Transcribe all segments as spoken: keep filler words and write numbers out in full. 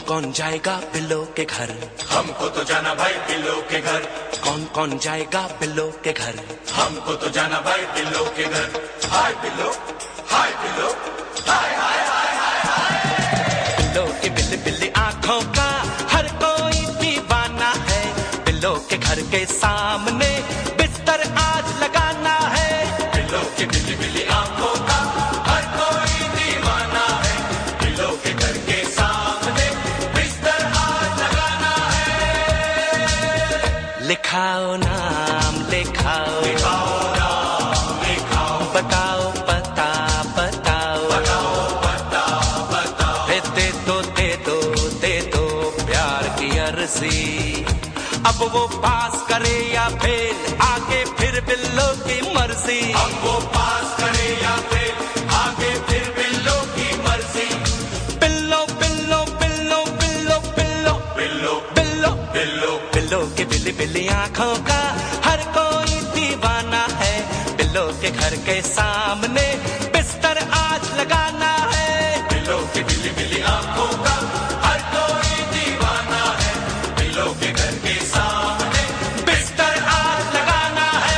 कौन जाएगा बिल्लो के घर? हमको तो जाना भाई बिल्लो के घर। कौन कौन जाएगा बिल्लो के घर? हमको तो जाना भाई बिल्लो के घर। हाय बिल्लो, हाय बिल्लो, हाय हाय हाय हाय हाय। बिल्लो की बिल्ली बिल्ली आंखों का हर कोई दीवाना है। बिल्लो के घर के सामने बिस्तर आज लगाना है। बिल्लो की बिल्ली बिल्ली आंखों का हर कोई दीवाना है। बिल्लो के घर के सामने बिस्तर आज लगाना है। लिखाओ नाम लिखाओ, लिखाओ नाम लिखाओ, बताओ पता बताओ, बताओ पता बताओ। दे दे दो दे दो दे दो प्यार की अर्जी। अब वो पास करे या फेल, आगे फिर बिल्लो की मर्जी। अब वो पास करे या फेल, आगे फिर बिल्लो की मर्जी। बिल्लो बिल्लो बिल्लो बिल्लो बिल्लो बिल्लो बिल्लो बिल्लो बिल्लो की बिल्ली बिल्ली आंखों का हर कोई दीवाना है। बिल्लो के घर के सामने बिस्तर आज लगाना है। बिल्लो की बिल्ली बिल्ली आंखों का हर कोई दीवाना है। बिल्लो के घर के सामने बिस्तर आज लगाना है।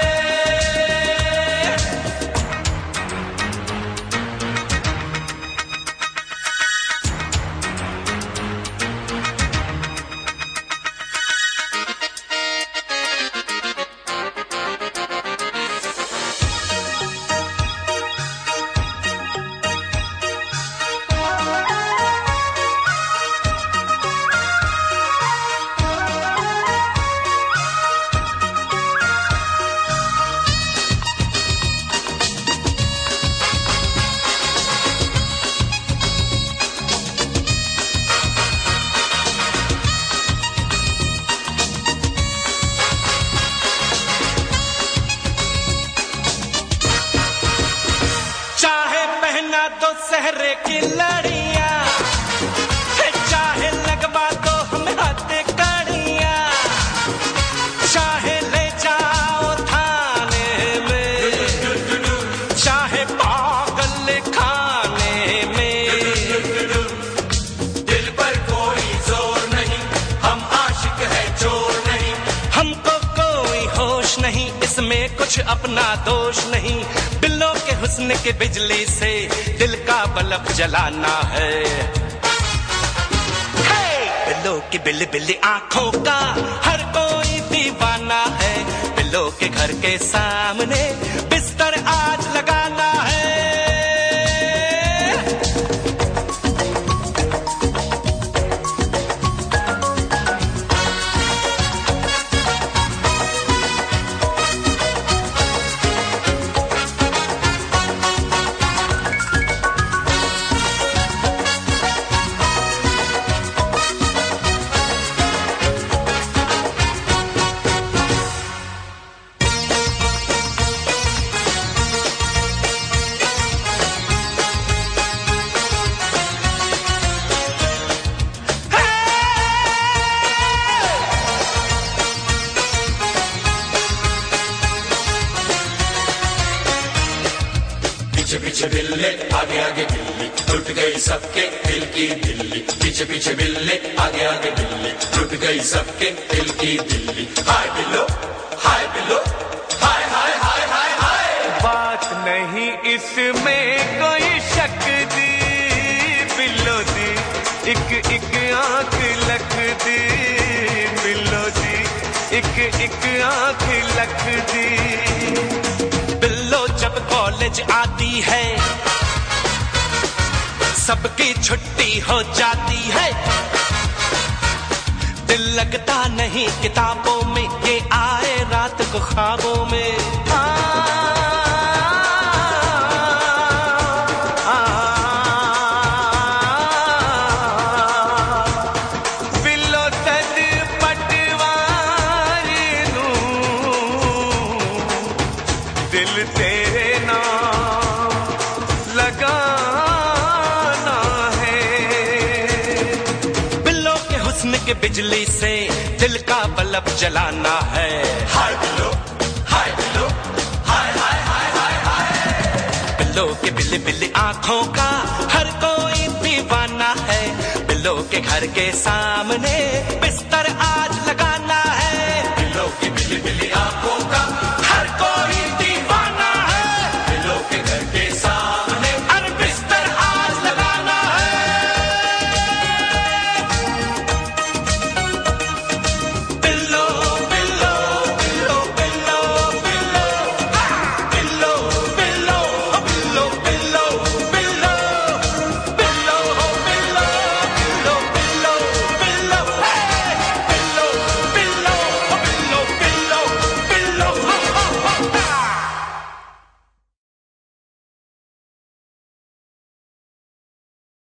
चाहे पहना दो सहरे की लड़ियां, चाहे लगवा दो हमें हाथे कड़ियां, चाहे ले जाओ थाने में, चाहे पागल खाने में। दिल पर कोई जोर नहीं, हम आशिक है चोर नहीं। हमको कोई होश नहीं, इसमें कुछ अपना दोष नहीं। बिल्लो के हुस्न के बिजली से दिल का बल्ब जलाना है। हे! बिल्लो की बिल्ली बिल्ली आंखों का हर कोई दीवाना है। बिल्लो के घर के सामने बिस्तर आज लगाना है। पीछे पीछे बिल्ले आगे आगे बिल्ली, टूट गई सबके दिल की दिल्ली। पीछे पीछे बिल्ले आगे आगे बिल्ली, टूट गई सबके दिल की दिल्ली। हाय बिल्लो, हाय बिल्लो, हाय हाय हाय हाय हाय। बात नहीं इसमें कोई शक दी, बिल्लो दी एक एक आंख लख दी। बिल्लो दी एक एक आंख लख दी। बिल्लो जब कॉलेज आती है सबकी छुट्टी हो जाती है। दिल लगता नहीं किताबों में, ये आए रात को ख्वाबों में। आ, आ, बिल्लो सद पटवार नूं दिल तेरे नाम लगाना है। बिल्लो के हुस्न के बिजली से दिल का बल्ब जलाना है। हाय बिल्लो, हाय बिल्लो, हाय हाय हाय हाय हाय। बिल्लो के बिल्ली बिल्ली आंखों का हर कोई दीवाना है। बिल्लो के घर के सामने बिस्तर आज लगाना है। बिल्लो की बिल्ली बिल्ली आ